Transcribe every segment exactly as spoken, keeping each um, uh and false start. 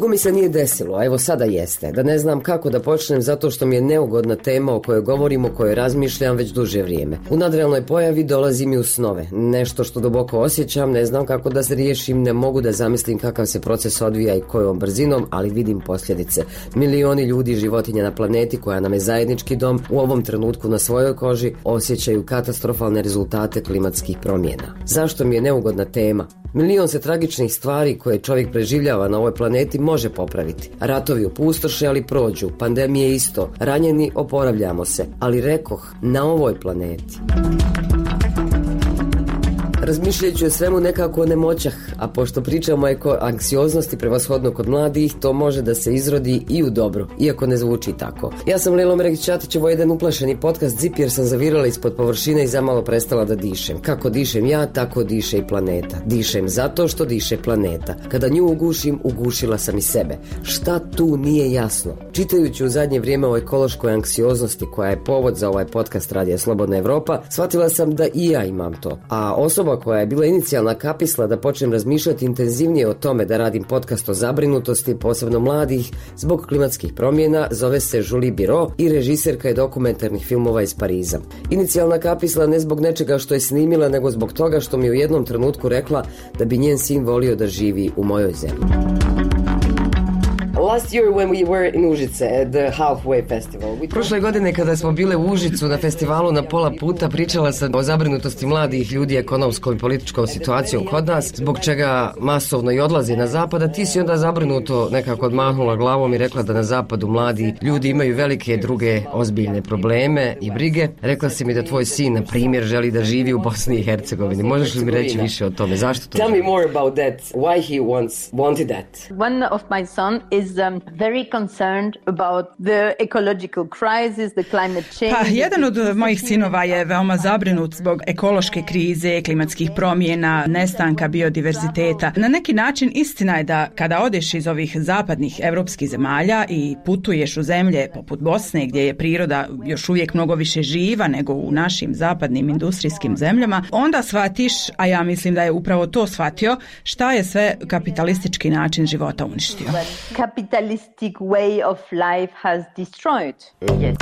Dugo mi se nije desilo, a evo sada jeste, da ne znam kako da počnem zato što mi je neugodna tema o kojoj govorim, o kojoj razmišljam već duže vrijeme. U nadrealnoj pojavi dolazi mi u snove, nešto što duboko osjećam, ne znam kako da se riješim, ne mogu da zamislim kakav se proces odvija i kojom brzinom, ali vidim posljedice. Milioni ljudi i životinja na planeti, koja nam je zajednički dom, u ovom trenutku na svojoj koži osjećaju katastrofalne rezultate klimatskih promjena. Zašto mi je neugodna tema? Milion se tragičnih stvari koje čovjek preživljava na ovoj planeti može popraviti. Ratovi opustoše, ali prođu. Pandemije isto. Ranjeni, oporavljamo se. Ali rekoh, na ovoj planeti. Razmišljajući o svemu nekako o nemoćah, a pošto pričamo o anksioznosti prevashodno kod mladih, to može da se izrodi i u dobro, iako ne zvuči tako. Ja sam Lelo Meregić-Ćatić, ovo je jedan uplašeni podcast Zip, jer sam zavirala ispod površine i zamalo prestala da dišem. Kako dišem ja, tako diše i planeta. Dišem zato što diše planeta. Kada nju ugušim, ugušila sam i sebe. Šta tu nije jasno? Čitajući u zadnje vrijeme o ekološkoj anksioznosti, koja je povod za ovaj podcast Radija Slobodna Evropa, shvatila sam da i ja imam to. A osoba koja je bila inicijalna kapisla da počnem razmišljati intenzivnije o tome da radim podcast o zabrinutosti, posebno mladih, zbog klimatskih promjena, zove se Julie Biro i režiserka je dokumentarnih filmova iz Pariza. Inicijalna kapisla ne zbog nečega što je snimila, nego zbog toga što mi u jednom trenutku rekla da bi njen sin volio da živi u mojoj zemlji. Last year when we were in Užice at the Halfway Festival. We... Prošle godine kada smo bile u Užicu na festivalu na pola puta, pričala sam o zabrinutosti mladih ljudi ekonomskom i političkom situacijom kod nas, zbog čega masovno i odlazi na zapad, a ti si onda zabrinuto nekako odmahnula glavom i rekla da na zapadu mladi ljudi imaju velike druge ozbiljne probleme i brige. Rekla si mi da tvoj sin, na primjer, želi da živi u Bosni i Hercegovini. Možeš li mi reći više o tome? Zašto to? Tell me more about that. Why he wants wanted that? One of my son is um, very concerned about the ecological crisis, the climate change. Pa, jedan od mojih sinova je veoma zabrinut zbog ekološke krize, klimatskih promjena, nestanka biodiverziteta. Na neki način istina je da kada odeš iz ovih zapadnih evropskih zemalja i putuješ u zemlje poput Bosne, gdje je priroda još uvijek mnogo više živa nego u našim zapadnim industrijskim zemljama, onda shvatiš, a ja mislim da je upravo to shvatio, šta je sve kapitalistički način života uništio. Capitalistic way of life has destroyed. Yes.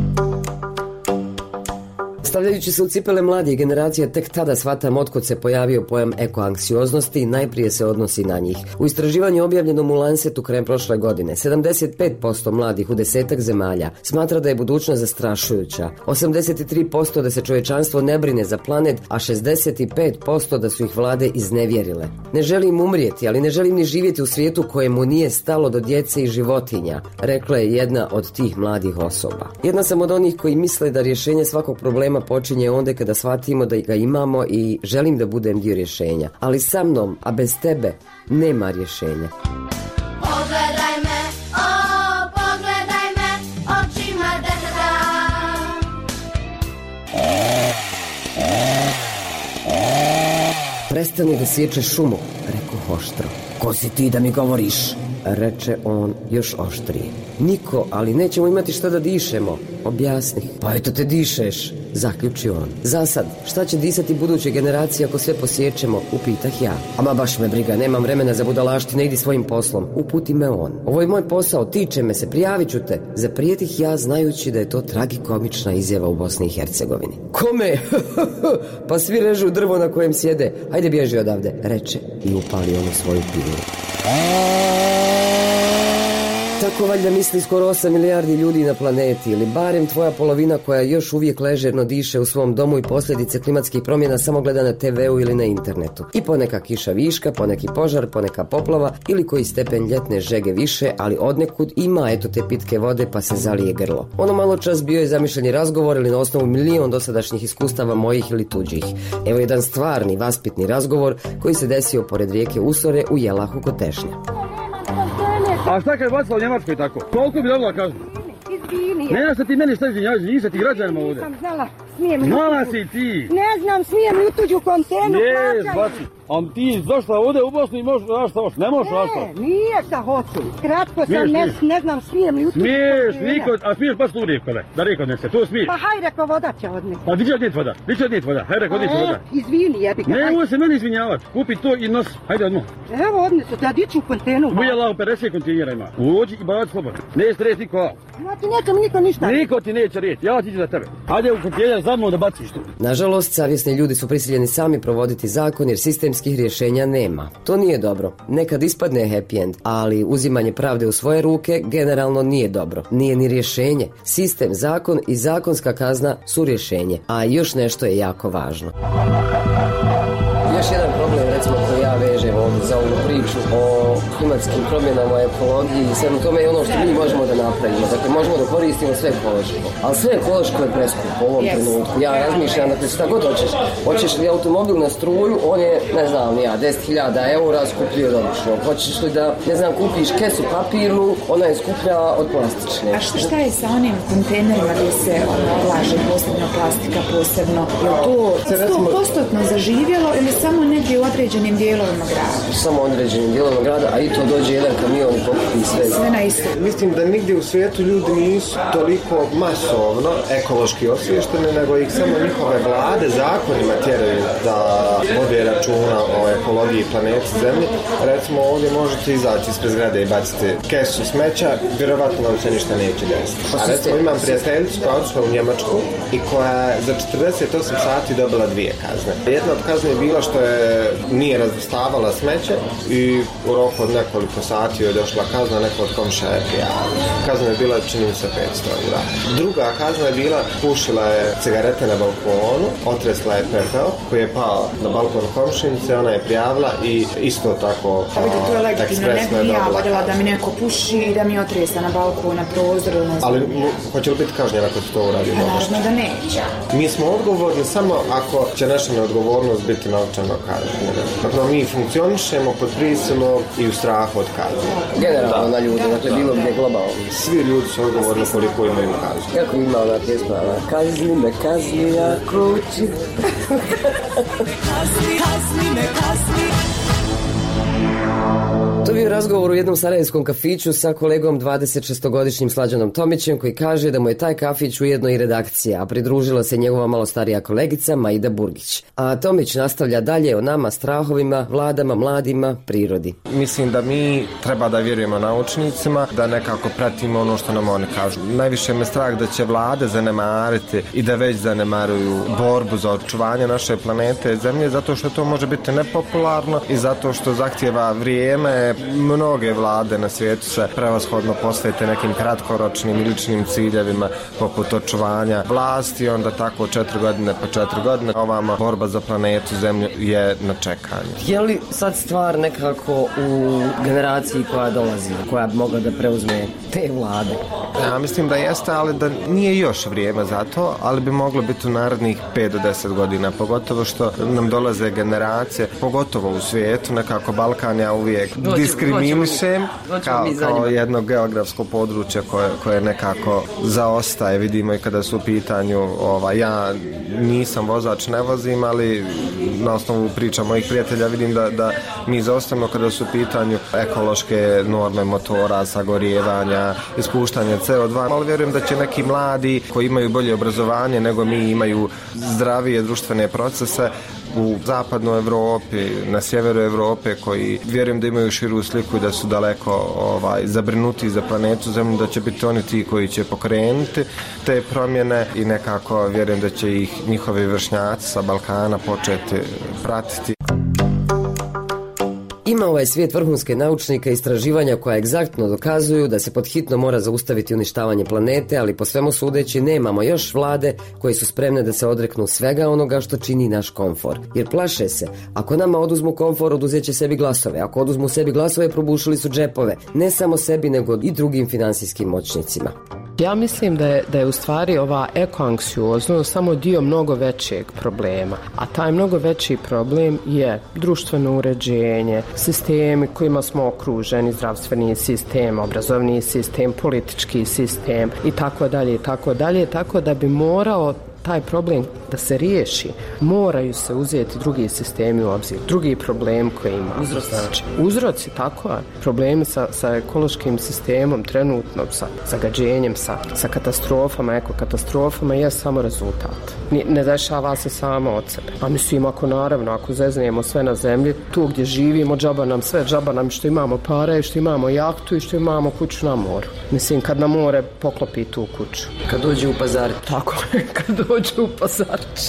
Stavljajući se u cipele mladih generacija, tek tada shvatam otkud se pojavio pojam ekoanksioznosti i najprije se odnosi na njih. U istraživanju objavljenom u Lancetu krajem prošle godine, sedamdeset pet posto mladih u desetak zemalja smatra da je budućnost zastrašujuća, osamdeset tri posto da se čovječanstvo ne brine za planet, a šezdeset pet posto da su ih vlade iznevjerile. Ne želim umrijeti, ali ne želim ni živjeti u svijetu kojemu nije stalo do djece i životinja, rekla je jedna od tih mladih osoba. Jedna sam od onih koji misle da rješenje svakog problema počinje onda kada shvatimo da ga imamo i želim da budem dio rješenja. Ali sa mnom, a bez tebe, nema rješenja. Pogledaj me, o, pogledaj me, očima deteta. Prestani da sječeš šumu, rekao oštro. Ko si ti da mi govoriš? Reče on još oštrije. Niko, ali nećemo imati šta da dišemo. Objasni. Pa eto te dišeš, zaključio on. Zasad, šta će disati buduće generacije ako sve posjećemo, upitah ja. Ama baš me briga, nemam vremena za budalaštine, idi svojim poslom. Uputi me on. Ovo je moj posao, tiče me se, prijavit ću te. Zaprijetih ja, znajući da je to tragikomična izjava u Bosni i Hercegovini. Kome? Pa svi režu drvo na kojem sjede. Hajde bježi odavde, reče i upali onu svoju pilu. Tako valjda misli skoro osam milijardi ljudi na planeti, ili barem tvoja polovina koja još uvijek ležerno diše u svom domu i posljedice klimatskih promjena samo gleda na te veu ili na internetu. I poneka kiša viška, poneki požar, poneka poplava ili koji stepen ljetne žege više, ali odnekud ima eto te pitke vode pa se zalije grlo. Ono malo čas bio je zamišljeni razgovor ili na osnovu milion dosadašnjih iskustava mojih ili tuđih. Evo jedan stvarni, vaspitni razgovor koji se desio pored rijeke Usore u Jelahu kod Tešnja. A šta kad je bacila u Njemačkoj tako? Koliko bi dobila kažu? Izvini. Ne šta ti meni šta izvinjaš, izvini se ti građanima ovdje. Nisam znala, smijem li Znala si ti. Ne znam, smijem li u tuđu kontejnu plaćanje. Ne, baci. A ti zašto ovdje u Bosni i možeš raditi šta hoćeš? Ne možeš raditi šta? Ne, nije šta hoću. Kratko sam, ne, ne znam, smijem li u tu. Smiješ, niko, a smiješ pa tu rijeko, ne? Da rijeko nese, tu smiješ. Pa haj, reko, voda će odnijeti. Pa di će odnijeti voda? Di će odnijeti voda? Haj, reko, odnijeti voda. Izvini, jebi ga. Ne, ovo se meni izvinjavati. Kupi to i nosi. Hajde odmah. Evo odnesu, da diću u kontenu. Uja lao, pedeset kontejnera ima. Uđi i baci slobodno. Neće reći niko. Znači, neće mi niko ništa. Niko ti neće reći, ja ti ću za tebe. Hajde u kontejner za mnom da baciš tu. Nažalost, savjesni ljudi su prisiljeni sami provoditi zakon jer sistemskih rješenja nema. To nije dobro. Nekad ispadne happy end, ali uzimanje pravde u svoje ruke generalno nije dobro. Nije ni rješenje. Sistem, zakon i zakonska kazna su rješenje. A još nešto je jako važno. Još jedan problem, recimo, koji ja vežem ovdje za ovu priču o klimatskim promjenama, ekologiji i svemu tome je ono što mi možemo da napravimo. Dakle, možemo da koristimo sve ekološko. Ali sve ekološko je preskupo u ovom yes. trenutku. Ja razmišljam, dakle, šta god hoćeš. Hoćeš li automobil na struju, on je, ne znam, ja, deset hiljada eura skuplji od običnog. Hoćeš li da, ne znam, kupiš kesu papirnu, ona je skuplja od plastične. A šta je sa onim kontejnerima gdje se odlaže posebno plastika, posebno? Je to sto posto zaživjelo ili samo negdje u određenim dijelovima grada? Samo u određenim dijelovima grada, a i to dođe jedan kamion i pokupi sve. Sve na isto. Mislim da nigdje u svijetu ljudi nisu toliko masovno ekološki osviješteni, nego ih samo njihove vlade zakonima tjeraju da vode računa o ekologiji planeti Zemlji. Recimo ovdje možete izaći ispred zgrade i baciti kesu smeća, vjerovatno vam se ništa neće desiti. A recimo imam prijateljicu koja odšla u Njemačku i koja je za četrdeset osam sati dobila dvije kazne. Jedna od kazne je bila što je nije razvrstavala smeće i u roku od nekoliko sati je došla kazna, neko od komšija je prijavila. Kazna je bila, čini mi se, petsto eura. Druga kazna je bila, pušila je cigarete na balkonu, otresla je pepeo koji je pao na balkon komšinice, ona je prijavila i isto tako pa vidite, to je legitimno, ne bi ja vodila da mi neko puši i da mi otresa na balkon, na prozor. Ali hoće li biti kažnjena ako se to uradi? Pa naravno da neće. Mi smo odgovorni samo ako će naša neodgovornost biti novčano kažnjena. Dakle, mi funkcionišemo pod prisilom i u strahu od kazne. Generalno na ljudi, dakle bilo gdje globalno. Svi ljudi su odgovorni koliko imaju kazne. Kako ima ona pjesma? Kazni me, kazni, ja kući. Kazni, kazni me, kazni. To je bio razgovor u jednom sarajevskom kafiću sa kolegom dvadesetšestogodišnjim Slađanom Tomićem koji kaže da mu je taj kafić ujedno i redakcija, a pridružila se njegova malo starija kolegica Maida Burgić. A Tomić nastavlja dalje o nama, strahovima, vladama, mladima, prirodi. Mislim da mi treba da vjerujemo naučnicima, da nekako pratimo ono što nam oni kažu. Najviše me strah da će vlade zanemariti i da već zanemaruju borbu za očuvanje naše planete Zemlje, zato što to može biti nepopularno i zato što zahtijeva vrijeme. Mnoge vlade na svijetu se prevashodno posvete nekim kratkoročnim i ličnim ciljevima poput očuvanja vlasti, onda tako četiri godine pa četiri godine. Ovama borba za planetu Zemlju je na čekanju. Je li sad stvar nekako u generaciji koja dolazi, koja bi mogla da preuzme te vlade? Ja mislim da jeste, ali da nije još vrijeme za to, ali bi moglo biti u narednih pet do deset godina, pogotovo što nam dolaze generacije, pogotovo u svijetu, nekako Balkan ja uvijek diskriminišem kao, kao jedno geografsko područje koje, koje nekako zaostaje, vidimo i kada su u pitanju, ovaj, ja nisam vozač, ne vozim, ali na osnovu priča mojih prijatelja vidim da, da mi zaostajemo kada su u pitanju ekološke norme motora, sagorijevanja, ispuštanja C O dva, ali vjerujem da će neki mladi koji imaju bolje obrazovanje nego mi, imaju zdravije društvene procese u zapadnoj Evropi, na sjeveru Evrope, koji vjerujem da imaju širu sliku i da su daleko ovaj, zabrinuti za planetu Zemlju, da će biti oni ti koji će pokrenuti te promjene i nekako vjerujem da će ih njihovi vršnjaci sa Balkana početi pratiti. Ima ovaj svijet vrhunske naučnike i istraživanja koja egzaktno dokazuju da se pod hitno mora zaustaviti uništavanje planete, ali po svemu sudeći nemamo još vlade koje su spremne da se odreknu svega onoga što čini naš komfor. Jer plaše se, ako nama oduzmu komfor, oduzet će sebi glasove. Ako oduzmu sebi glasove, probušili su džepove. Ne samo sebi, nego i drugim finansijskim moćnicima. Ja mislim da je, da je u stvari ova ekoanksioznost samo dio mnogo većeg problema, a taj mnogo veći problem je društveno uređenje, sistemi kojima smo okruženi, zdravstveni sistem, obrazovni sistem, politički sistem i tako dalje i tako dalje, tako da bi morao taj problem da se riješi, moraju se uzeti drugi sistemi u obzir, drugi problem koji ima. Uzroci. Znači, uzroci, tako je. Problemi sa, sa ekološkim sistemom, trenutno sa zagađenjem, sa, sa katastrofama, ekokatastrofama je samo rezultat. Ne, ne dešava se samo od sebe. A mislim, ako naravno, ako zeznijemo sve na zemlji, tu gdje živimo, džaba nam sve, džaba nam što imamo pare, što imamo jahtu i što imamo kuću na moru. Mislim, kad na more poklopi tu kuću. Kad dođe u pazar. Tako je, kad dođe u pazarić.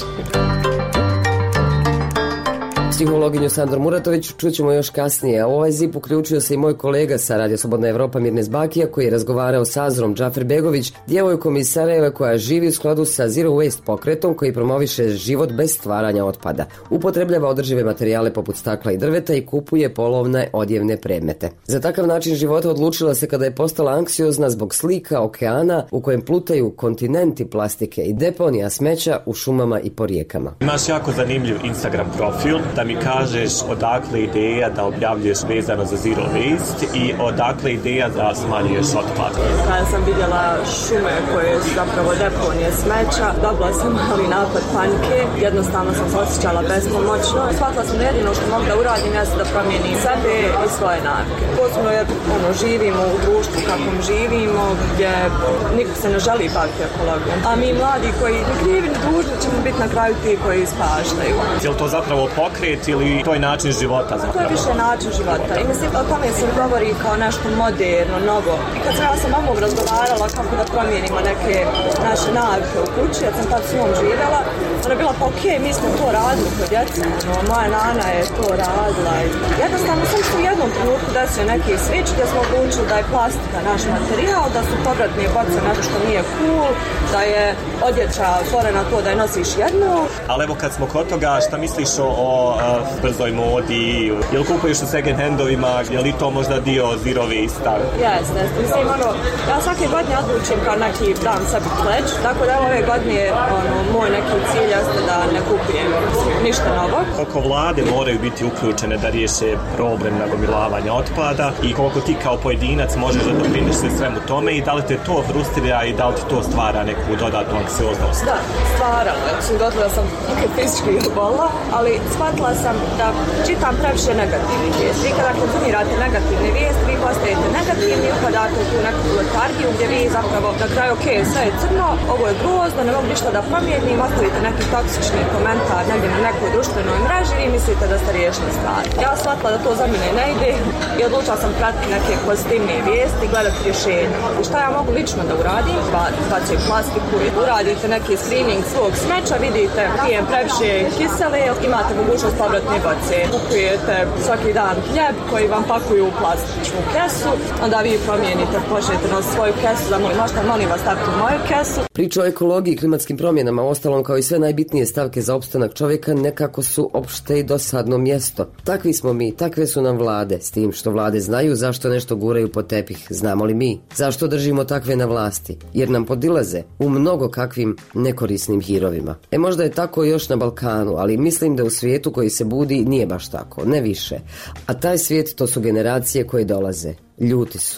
Psihologinju Sandru Muratović čućemo još kasnije, a u ovaj zip uključio se i moj kolega sa Radio Slobodna Evropa Mirnes Bakija, koji je razgovarao sa Azrom Džaferbegović, djevojkom iz Sarajeva koja živi u skladu sa Zero Waste pokretom koji promoviše život bez stvaranja otpada. Upotrebljava održive materijale poput stakla i drveta i kupuje polovne odjevne predmete. Za takav način života odlučila se kada je postala anksiozna zbog slika okeana u kojem plutaju kontinenti plastike i deponija smeća u šumama i po rijekama. Imaš jako zanimljiv Instagram profil, da mi kažeš odakle ideja da objavljuješ vezano za Zero Waste i odakle ideja da smanjuješ otpad. Kada sam vidjela šume koje su zapravo deponije smeća, dobila sam mali napad panike, jednostavno sam se osjećala bespomoćno. Shvatila sam da jedino što mogu da uradim jeste da promijenim sebe i svoje navike. Posebno jer ono, živimo u društvu kakvom živimo, gdje niko se ne želi baviti ekologijom. A mi mladi koji ni krivi ni dužni ćemo biti na kraju ti koji ispaštaju. Je li to zapravo pokret ili to je način života zapravo? To je više način života i mislim o tome se govori kao nešto moderno, novo. I kad sam ja sa mamom razgovarala kako da promijenimo neke naše navike u kući, ja sam tad s njom živjela, ona je bila pa okej, okay, mi smo to radili kod djeca, no, moja nana je to radila i jednostavno sam se u jednom trenutku desio neki switch gdje smo odlučili da je plastika naš materijal, da su povratne boce nešto što nije cool, da je odjeća stvorena to da je nosiš jednu. Ali evo kad smo kod toga, šta misliš o, o brzoj modi, je li kupuješ u second handovima, je li to možda dio Zero Waste-a? Jeste, mislim, ono, ja svake godine odlučim kao neki dan sebi pledge, tako da ove godine, ono, moj neki cilj jeste da ne kupujem ništa novo. Koliko vlade moraju biti uključene da riješe problem nagomilavanja otpada i koliko ti kao pojedinac možeš da doprineš svemu tome i da li te to frustrira i da li ti to stvara neku dodatnu anksioznost? Da, stvaralo. Znači, gotovo sam fizički izbolila, ali shvatila sam da čitam previše negativnih vijesti. Vi kada konzumirate negativne vijesti, vi postajete negativni, upadate u tu neku letargiju gdje vi zapravo na kraju, ok, sve je crno, ovo je grozno, ne mogu ništa da promijenim, ostavite neki toksični komentar negdje na nekoj društvenoj mreži i mislite da ste riješili stvar. Ja shvatila da to za mene ne ide i odlučila sam pratiti neke pozitivne vijesti, gledati rješenja. I šta ja mogu lično da uradim? Pa bacim plastiku i uradite neki screening svog smeća, vidite pijem previše kisele, imate mogućnost povratne boce. Kupujete svaki dan hljeb koji vam pakuju u plastičnu kesu, onda vi promijenite, počnete na svoju kesu, da molim, možete molim vas staviti u moju kesu. Priča o ekologiji i klimatskim promjenama, ostalom kao i sve najbitnije stavke za opstanak čovjeka, nekako su opšte i dosadno mjesto. Takvi smo mi, takve su nam vlade, s tim što vlade znaju zašto nešto guraju pod tepih. Znamo li mi? Zašto držimo takve na vlasti? Jer nam podilaze u mnogo kakvim nekorisnim hirovima. E možda je tako još na Balkanu, ali mislim da u svijetu koji se budi nije baš tako, ne više. A taj svijet to su generacije koje dolaze. Ljuti su.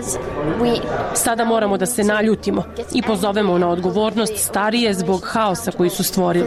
Sada moramo da se naljutimo i pozovemo na odgovornost starije zbog haosa koji su stvorili.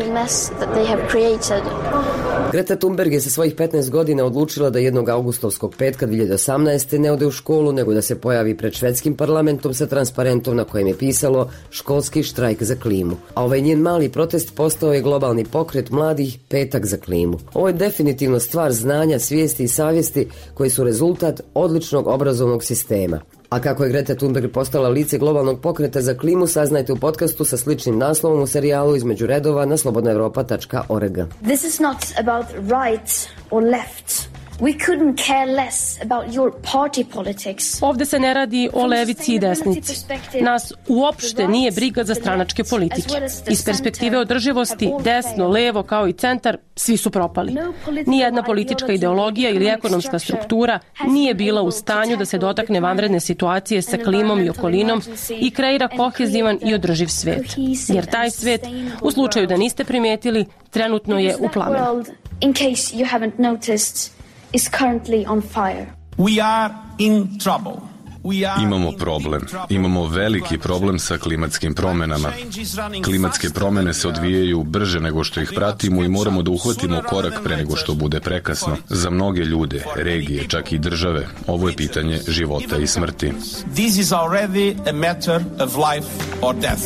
Greta Thunberg je sa svojih petnaest godina odlučila da jednog augustovskog petka dvije hiljade osamnaeste. ne ode u školu, nego da se pojavi pred švedskim parlamentom sa transparentom na kojem je pisalo školski štrajk za klimu. A ovaj njen mali protest postao je globalni pokret mladih Petak za klimu. Ovo je definitivno stvar znanja, svijesti i savjesti koji su rezultat odličnog obrazovnog sistema. A kako je Greta Thunberg postala lice globalnog pokreta za klimu, saznajte u podcastu sa sličnim naslovom u serijalu Između redova na slobodna europa tačka org. This is not about right or left. We couldn't care less about your party politics. Ovde se ne radi o levici i desnici. Nas uopšte nije briga za stranačke politike. Iz perspektive održivosti, desno, levo kao i centar, svi su propali. Nijedna politička ideologija ili ekonomska struktura nije bila u stanju da se dotakne vanredne situacije sa klimom i okolinom i kreira kohezivan i održiv svet. Jer taj svet, u slučaju da niste primijetili, trenutno je u plamenu. In case you haven't noticed, is currently on fire. We are in trouble. Imamo problem. Imamo veliki problem sa klimatskim promjenama. Klimatske promjene se odvijaju brže nego što ih pratimo i moramo da uhvatimo korak pre nego što bude prekasno. Za mnoge ljude, regije, čak i države, ovo je pitanje života i smrti. This is already a matter of life or death.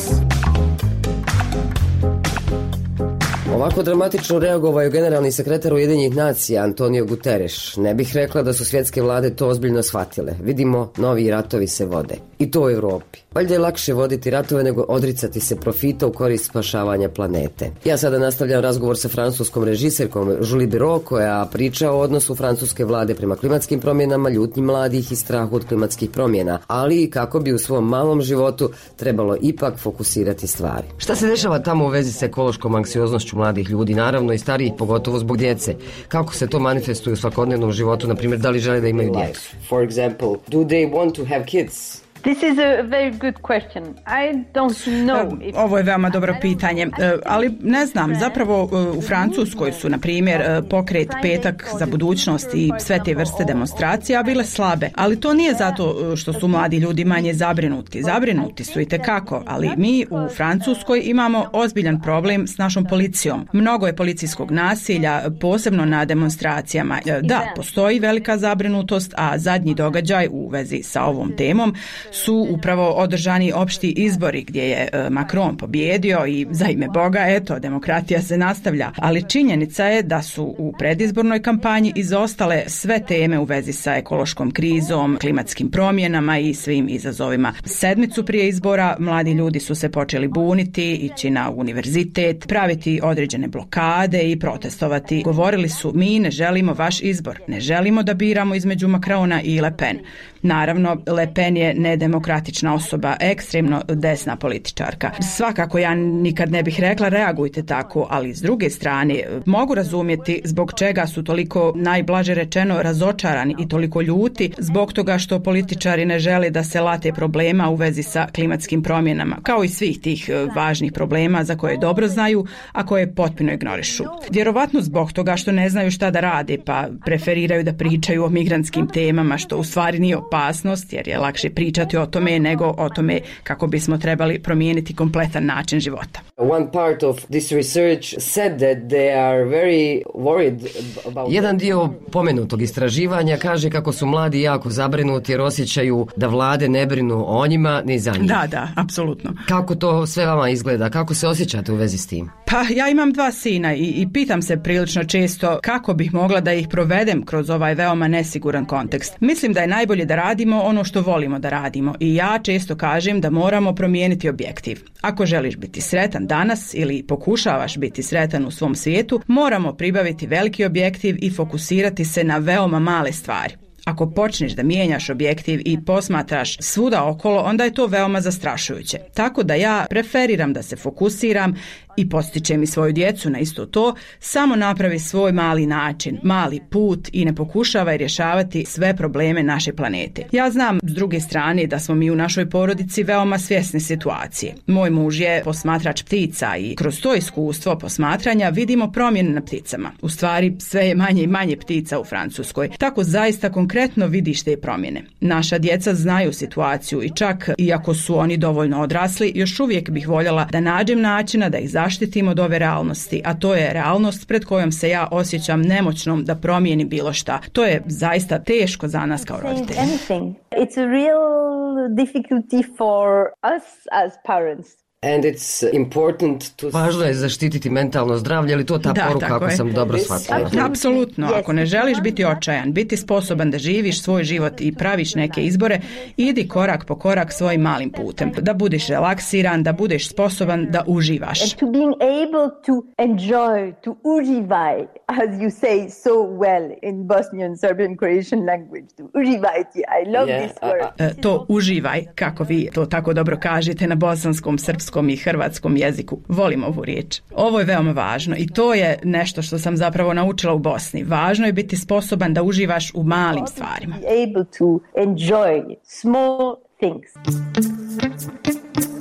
Ovako dramatično reagovao je generalni sekretar Ujedinjenih nacija Antonio Guterres. Ne bih rekla da su svjetske vlade to ozbiljno shvatile. Vidimo, novi ratovi se vode. I to u Europi. Valjda je lakše voditi ratove nego odricati se profita u korist spašavanja planete. Ja sada nastavljam razgovor sa francuskom režiserkom Julie Biro, koja priča o odnosu francuske vlade prema klimatskim promjenama, ljutnji mladih i strahu od klimatskih promjena, ali i kako bi u svom malom životu trebalo ipak fokusirati stvari. Šta se dešava tamo u vezi s ekološkom anksioznošću mladih ljudi, naravno i starijih, pogotovo zbog djece? Kako se to manifestuje u svakodnevnom životu, na primjer, da li žele da imaju djecu? For example, do they want to have kids? This is a very good question. I don't know if... Ovo je veoma dobro pitanje, ali ne znam, zapravo u Francuskoj su, na primjer, pokret Petak za budućnost i sve te vrste demonstracija bile slabe, ali to nije zato što su mladi ljudi manje zabrinuti. Zabrinuti su i tekako, ali mi u Francuskoj imamo ozbiljan problem s našom policijom. Mnogo je policijskog nasilja, posebno na demonstracijama. Da, postoji velika zabrinutost, a zadnji događaj u vezi sa ovom temom su upravo održani opšti izbori gdje je Macron pobjedio i za ime Boga, eto, demokratija se nastavlja. Ali činjenica je da su u predizbornoj kampanji izostale sve teme u vezi sa ekološkom krizom, klimatskim promjenama i svim izazovima. Sedmicu prije izbora mladi ljudi su se počeli buniti, ići na univerzitet, praviti određene blokade i protestovati. Govorili su: mi ne želimo vaš izbor, ne želimo da biramo između Macrona i Le Pen. Naravno, Le Pen je nedemokratična osoba, ekstremno desna političarka. Svakako ja nikad ne bih rekla reagujte tako, ali s druge strane mogu razumjeti zbog čega su toliko, najblaže rečeno, razočarani i toliko ljuti zbog toga što političari ne žele da se late problema u vezi sa klimatskim promjenama, kao i svih tih važnih problema za koje dobro znaju, a koje potpuno ignorišu. Vjerovatno zbog toga što ne znaju šta da rade, pa preferiraju da pričaju o migrantskim temama, što u stvari nije opasnost, jer je lakše pričati o tome nego o tome kako bismo trebali promijeniti kompletan način života. One part of this research said that they are very worried about... Jedan dio pomenutog istraživanja kaže kako su mladi jako zabrinuti jer osjećaju da vlade ne brinu o njima ni za njih. Da, da, apsolutno. Kako to sve vama izgleda? Kako se osjećate u vezi s tim? Pa ja imam dva sina i, i pitam se prilično često kako bih mogla da ih provedem kroz ovaj veoma nesiguran kontekst. Mislim da je najbolje da radimo ono što volimo da radimo i ja često kažem da moramo promijeniti objektiv. Ako želiš biti sretan danas ili pokušavaš biti sretan u svom svijetu, moramo pribaviti veliki objektiv i fokusirati se na veoma male stvari. Ako počneš da mijenjaš objektiv i posmatraš svuda okolo, onda je to veoma zastrašujuće. Tako da ja preferiram da se fokusiram i postičem i svoju djecu na isto to, samo napravi svoj mali način, mali put i ne pokušavaj rješavati sve probleme naše planete. Ja znam s druge strane da smo mi u našoj porodici veoma svjesni situacije. Moj muž je posmatrač ptica i kroz to iskustvo posmatranja vidimo promjene na pticama. U stvari sve je manje i manje ptica u Francuskoj. Tako zaista konkretno vidiš te promjene. Naša djeca znaju situaciju i čak iako su oni dovoljno odrasli, još uvijek bih voljela da nađem načina da ih zaštitimo od ove realnosti, a to je realnost pred kojom se ja osjećam nemoćnom da promijenim bilo šta. To je zaista teško za nas kao roditelji. It's a real difficulty for us as parents. And it's important to... Važno je zaštititi mentalno zdravlje, ali to ta da, poruka ako je. Sam dobro shvatila. Apsolutno, ako ne želiš biti očajan, biti sposoban da živiš svoj život i praviš neke izbore, idi korak po korak svojim malim putem. Da budeš relaksiran, da budeš sposoban da uživaš. And to being able to enjoy, to uživaj, as you say so well in Bosnian, Serbian, Croatian language. To uživajti, I love yeah, this word. Uh, to uživaj, kako vi to tako dobro kažete na bosanskom, srpskom i hrvatskom jeziku. Volim ovu riječ. Ovo je veoma važno i to je nešto što sam zapravo naučila u Bosni. Važno je biti sposoban da uživaš u malim stvarima. Able to enjoy small things.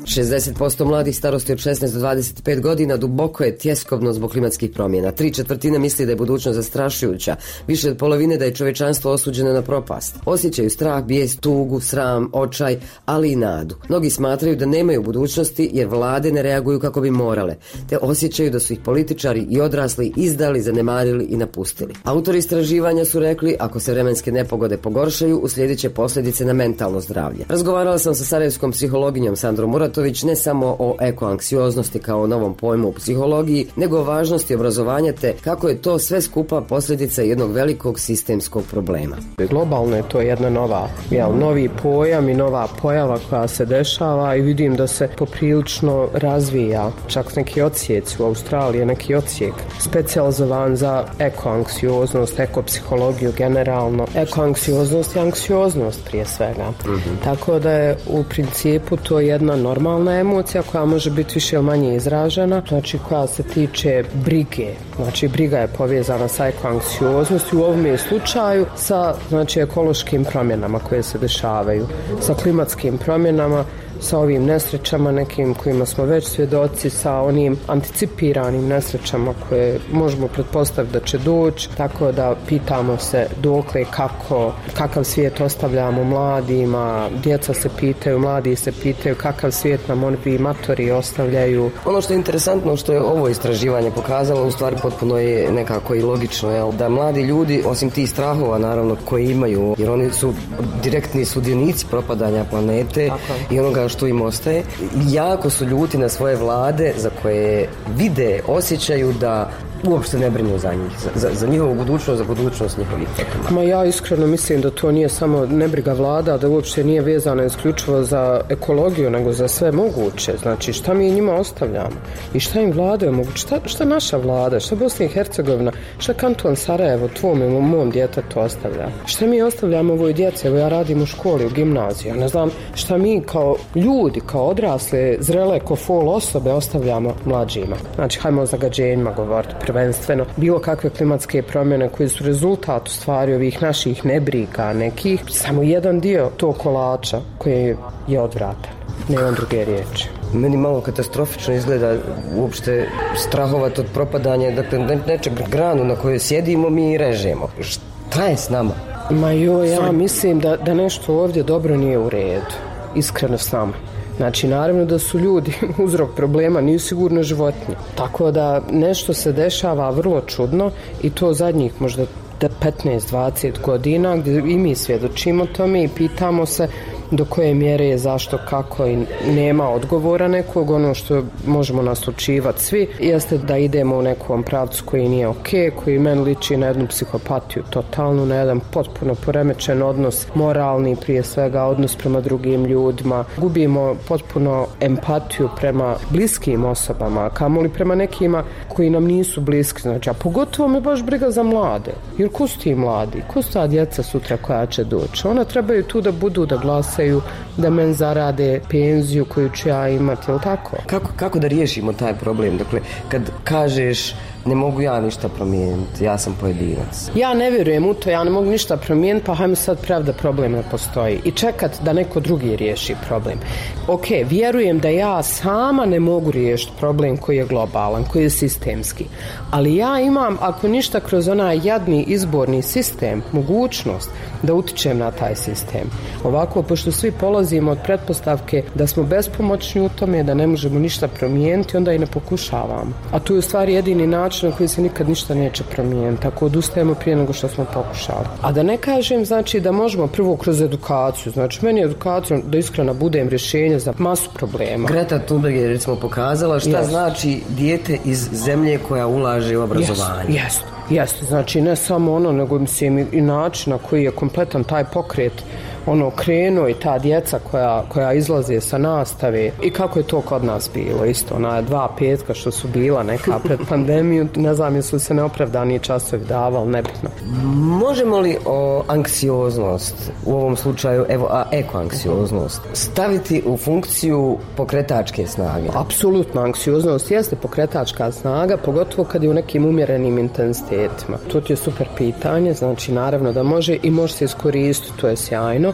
šezdeset posto mladih starosti od šesnaest do dvadeset pet godina duboko je tjeskobno zbog klimatskih promjena. Tri četvrtine misli da je budućnost zastrašujuća, više od polovine da je čovječanstvo osuđeno na propast. Osjećaju strah, bijes, tugu, sram, očaj, ali i nadu. Mnogi smatraju da nemaju budućnosti jer vlade ne reaguju kako bi morale, te osjećaju da su ih političari i odrasli izdali, zanemarili i napustili. Autori istraživanja su rekli, ako se vremenske nepogode pogoršaju, uslijedit će posljedice na mentalno zdravlje. Razgovarala sam sa sarajevskom psihologinjom Sandrom Muratović ne samo o ekoanksioznosti kao o novom pojmu u psihologiji, nego o važnosti obrazovanja te kako je to sve skupa posljedica jednog velikog sistemskog problema. Globalno je to jedna nova, jel, novi pojam i nova pojava koja se dešava i vidim da se poprilično razvija. Čak neki odsjeci u Australiji, neki odsjek specijalizovan za ekoanksioznost, ekopsihologiju generalno. Ekoanksioznost je anksioznost prije svega. Mm-hmm. Tako da je u principu to jedna normalna emocija koja može biti više ili manje izražena, znači koja se tiče brige. Znači briga je povezana sa ekoanksioznosti u ovom slučaju sa znači ekološkim promjenama koje se dešavaju, sa klimatskim promjenama, sa ovim nesrećama nekim kojima smo već svjedoci, sa onim anticipiranim nesrećama koje možemo pretpostaviti da će doći, tako da pitamo se dokle, kako, kakav svijet ostavljamo mladima, djeca se pitaju, mladi se pitaju kakav svijet nam oni matori ostavljaju. Ono što je interesantno, što je ovo istraživanje pokazalo, u stvari potpuno je nekako i logično, jel? Da mladi ljudi, osim tih strahova naravno koji imaju, jer oni su direktni sudionici propadanja planete Tako. i onoga što im ostaje, jako su ljuti na svoje vlade za koje vide, osjećaju da uopšte ne brinu za njih, za, za njihovu budućnost, za budućnost njihovih potomaka. Ma ja iskreno mislim da to nije samo nebriga vlada, da uopšte nije vezano isključivo za ekologiju, nego za sve moguće. Znači šta mi njima ostavljamo i šta im vlade mogu, šta, šta naša vlada, šta Bosna i Hercegovina, šta kanton Sarajevo, tvom i mom djetetu ostavlja. Šta mi ostavljamo ovoj djeci, evo ja radim u školi, u gimnaziju, ne znam šta mi kao ljudi, kao odrasle, zrele, ko fol osobe ostavljamo mlađima. Znači hajmo o zagađenjima govoriti prvenstveno, bilo kakve klimatske promjene koje su rezultat u stvari ovih naših nebriga nekih, samo jedan dio tog kolača koji je odvratan. Nemam druge riječi. Meni malo katastrofično izgleda uopšte strahovat od propadanja, dakle nečeg granu na kojoj sjedimo mi režemo. Šta je s nama? Ma jo, ja mislim da, da nešto ovdje dobro nije u redu. Iskreno s nama. Znači, naravno da su ljudi uzrok problema, nisu sigurno životinje. Tako da nešto se dešava vrlo čudno i to zadnjih možda petnaest dvadeset godina gdje i mi svjedočimo tome i pitamo se do koje mjere je zašto, kako i nema odgovora nekog. Ono što možemo naslučivati svi jeste da idemo u nekom pravcu koji nije ok, koji meni liči na jednu psihopatiju totalnu, na jedan potpuno poremećen odnos, moralni prije svega, odnos prema drugim ljudima. Gubimo potpuno empatiju prema bliskim osobama, kamoli prema nekima koji nam nisu bliski. Znači, a pogotovo me baš briga za mlade. Jer ko su ti mladi? Ko su ta djeca sutra koja će doći? Ona trebaju tu da budu, da glasa, da men zarade penziju koju ću ja imati, ili tako? Kako, kako da riješimo taj problem? Dakle, kad kažeš ne mogu ja ništa promijeniti, ja sam pojedinac. Ja ne vjerujem u to, ja ne mogu ništa promijeniti, pa hajmo sad prav da problem ne postoji i čekat da neko drugi riješi problem. Ok, vjerujem da ja sama ne mogu riješiti problem koji je globalan, koji je sistemski, ali ja imam, ako ništa, kroz onaj jadni izborni sistem, mogućnost da utičem na taj sistem. Ovako, pošto svi polazimo od pretpostavke da smo bespomoćni u tome, da ne možemo ništa promijeniti, onda i ne pokušavamo. A tu je u stvari jedini način na koji se nikad ništa neće promijeniti, tako odustajemo prije nego što smo pokušali. A da ne kažem, znači, da možemo prvo kroz edukaciju, znači meni je edukacija da iskreno budem rješenje za masu problema. Greta Thunberg je recimo pokazala šta yes. znači dijete iz zemlje koja ulaže u obrazovanje. Jeste, jeste, znači ne samo ono, nego mislim i način na koji je kompletan taj pokret ono krenuo i ta djeca koja, koja izlaze sa nastave i kako je to kod nas bilo isto, ona dva petka što su bila neka pred pandemiju, ne znam jesu se neopravdani časovi davali, nebitno. Možemo li o anksioznost u ovom slučaju, evo, a ekoanksioznost staviti u funkciju pokretačke snage? Apsolutno, anksioznost jeste pokretačka snaga, pogotovo kad je u nekim umjerenim intenzitetima. To ti je super pitanje, znači naravno da može i može se iskoristiti, to je sjajno.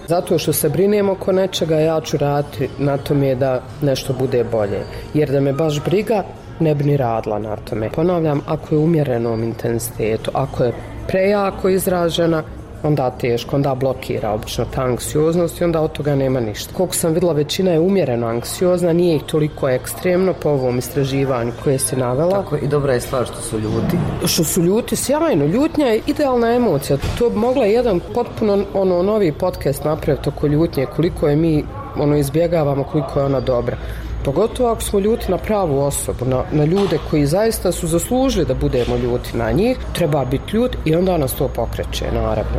Zato što se brinem oko nečega, ja ću raditi na tome da nešto bude bolje. Jer da me baš briga, ne bi ni radila na tome. Ponavljam, ako je u umjerenom intenzitetu, ako je prejako izražena, onda teško, onda blokira obično ta anksioznost i onda od toga nema ništa. Koliko sam vidjela, većina je umjereno anksiozna, nije ih toliko ekstremno po ovom istraživanju koje si navela. Tako i dobra je stvar što su ljuti. Što su ljuti, sjajno. Ljutnja je idealna emocija. To bi mogla jedan potpuno ono, novi podcast napraviti oko ljutnje, koliko je mi ono, izbjegavamo, koliko je ona dobra. Pogotovo ako smo ljuti na pravu osobu, na, na ljude koji zaista su zaslužili da budemo ljuti na njih, treba biti ljut i onda nas to pokreće, naravno.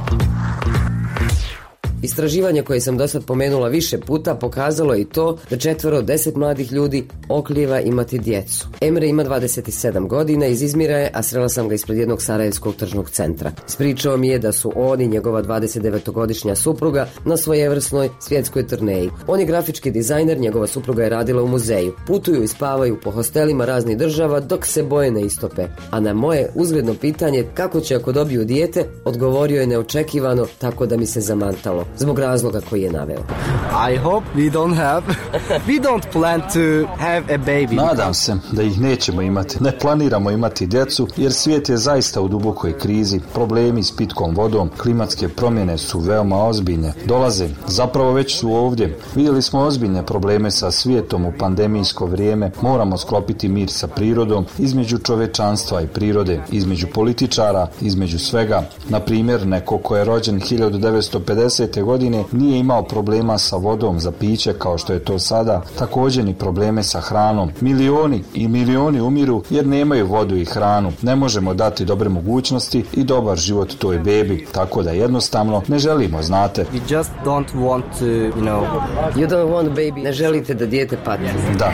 Istraživanje koje sam do sad pomenula više puta pokazalo je i to da četvero od deset mladih ljudi oklijeva imati djecu. Emre ima dvadeset sedam godina, iz Izmira je, a srela sam ga ispred jednog sarajevskog tržnog centra. Ispričao mi je da su on i njegova dvadesetdevetogodišnja supruga na svojevrsnoj svjetskoj turneji. On je grafički dizajner, njegova supruga je radila u muzeju. Putuju i spavaju po hostelima raznih država dok se boje ne istope. A na moje uzgledno pitanje kako će ako dobiju dijete, odgovorio je neočekivano, tako da mi se zamantalo. Zbog razloga koji je naveo. I hope we don't have we don't plan to have a baby. Nadam se da ih nećemo imati. Ne planiramo imati djecu jer svijet je zaista u dubokoj krizi. Problemi s pitkom vodom, klimatske promjene su veoma ozbiljne. Dolaze, zapravo već su ovdje. Vidjeli smo ozbiljne probleme sa svijetom u pandemijsko vrijeme. Moramo sklopiti mir sa prirodom, između čovečanstva i prirode, između političara, između svega. Na primjer, neko ko je rođen hiljadu devetsto pedesete godine nije imao problema sa vodom za piće kao što je to sada, također ni probleme sa hranom. Milioni i milioni umiru jer nemaju vodu i hranu. Ne možemo dati dobre mogućnosti i dobar život toj bebi, tako da jednostavno ne želimo, znate. We just don't want to, you know. You don't want baby. Ne želite da dijete pati. Da.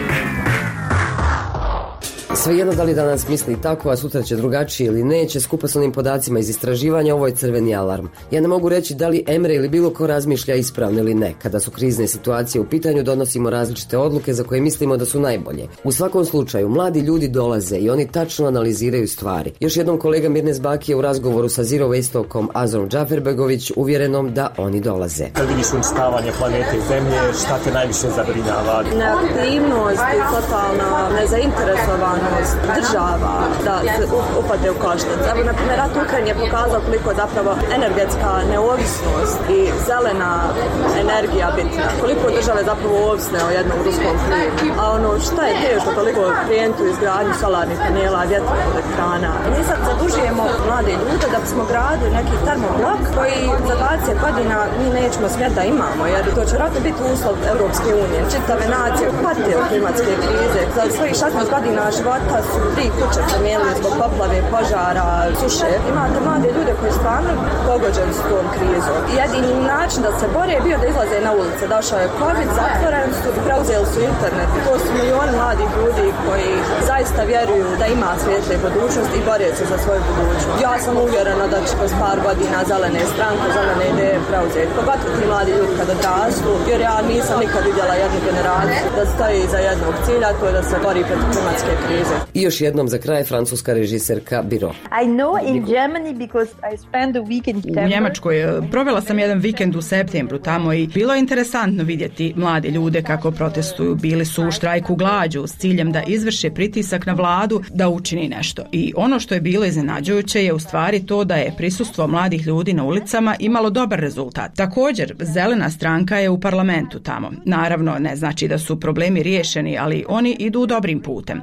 Svejedno da li danas misli tako, a sutra će drugačije ili neće, skupa s onim podacima iz istraživanja, ovo je crveni alarm. Ja ne mogu reći da li Emre ili bilo ko razmišlja ispravno ili ne. Kada su krizne situacije u pitanju, donosimo različite odluke za koje mislimo da su najbolje. U svakom slučaju, mladi ljudi dolaze i oni tačno analiziraju stvari. Još jednom kolega Mirnes Baki je u razgovoru sa Zero Waste-okom Azrom Džaferbegović uvjerenom da oni dolaze. Kad vidiš uništavanje planete i zemlje, šta te najviše zabrinjava? Neaktivnost i totalna nezainteresovanost država da se upade u koštac. Evo, na primjer, rat u Ukrajini je pokazao koliko je zapravo energetska neovisnost i zelena energija bitna. Koliko države zapravo ovisne o jednom ruskom plinu. A ono, šta je teško toliko klijentu izgradnju solarnih panela, vjetroelektrana. Mi sad zadužujemo mlade ljude da bismo gradili neki termoblok koji za dvadeset godina mi nećemo smjeti da imamo, jer to će vjerojatno biti uslov Europske unije. Čitave nacije pate od klimatske krize. Za svojih šesnaest godina života su tri kuće promijenili zbog poplave, požara, suše. Imate mlade ljude koji stvarno pogođeni s tom krizom. Jedini način da se bore je bio da izlaze na ulice. Došao je COVID, zatvoreni su, preuzeli su internet. To su milioni mladih ljudi koji zaista vjeruju da ima svijetle budućnosti i bore se za svoju budućnost. Ja sam uvjerena da će kroz par godina zelene stranke, zelene ideje preuzeti. Pogotovo ti mladi ljudi kada odrastu, jer ja nisam nikad vidjela jednu generaciju da stoji za jednog cilja, to je da se bori protiv klimatske krize. I još jednom za kraj francuska režiserka Biro. I know in Germany because I spent a week in September. U Njemačkoj provela sam jedan vikend u septembru tamo i bilo je interesantno vidjeti mlade ljude kako protestuju. Bili su u štrajku glađu s ciljem da izvrše pritisak na vladu da učini nešto. I ono što je bilo iznenađujuće je u stvari to da je prisustvo mladih ljudi na ulicama imalo dobar rezultat. Također, zelena stranka je u parlamentu tamo. Naravno, ne znači da su problemi riješeni, ali oni idu dobrim putem.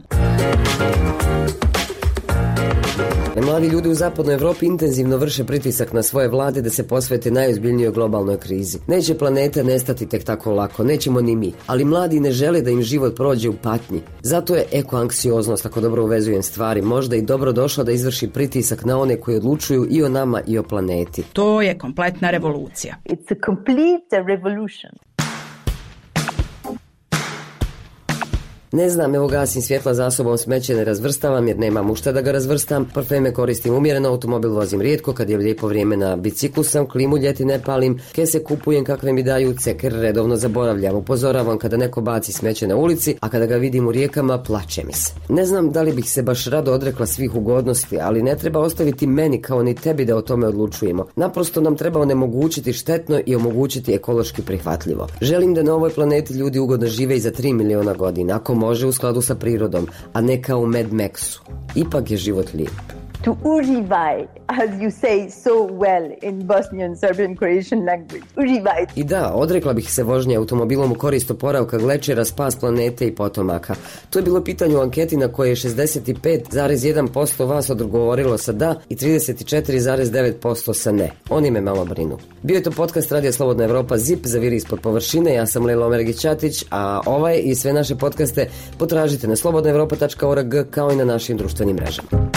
Mladi ljudi u zapadnoj Evropi intenzivno vrše pritisak na svoje vlade da se posvete najozbiljnijoj globalnoj krizi. Neće planeta nestati tek tako lako, nećemo ni mi, ali mladi ne žele da im život prođe u patnji. Zato je ekoanksioznost, ako dobro uvezujem stvari, možda i dobro došla da izvrši pritisak na one koji odlučuju i o nama i o planeti. To je kompletna revolucija. It's a complete revolution. Ne znam, evo gasim svjetla za sobom, smeće ne razvrstavam jer nemam u šta da ga razvrstam, parfeme koristim umjereno, automobil vozim rijetko, kad je lijepo vrijeme na biciklu sam, klimu ljeti ne palim, kese kupujem kakve mi daju, ceker redovno zaboravljam, upozoravam kada neko baci smeće na ulici, a kada ga vidim u rijekama plače mi se. Ne znam da li bih se baš rado odrekla svih ugodnosti, ali ne treba ostaviti meni kao ni tebi da o tome odlučujemo. Naprosto nam treba onemogućiti štetno i omogućiti ekološki prihvatljivo. Želim da na ovoj planeti ljudi ugodno žive i za tri miliona godina, ako može u skladu sa prirodom, a ne kao u Mad Maxu. Ipak je život lijep. To uživaj, as you say so well in Bosnian, Serbian, Croatian language. Uživaj. I da, odrekla bih se vožnje automobilom u korist oporavka glečera, spas planete i potomaka. To je bilo pitanje u anketi na koje je šezdeset pet zarez jedan posto vas odgovorilo sa da i trideset četiri zarez devet posto sa ne. Oni me malo brinu. Bio je to podcast Radija Slobodna Evropa Zip, zaviri ispod površine. Ja sam Lelo Omergić-Ćatić, a ovaj i sve naše podcaste potražite na slobodna evropa tačka org kao i na našim društvenim mrežama.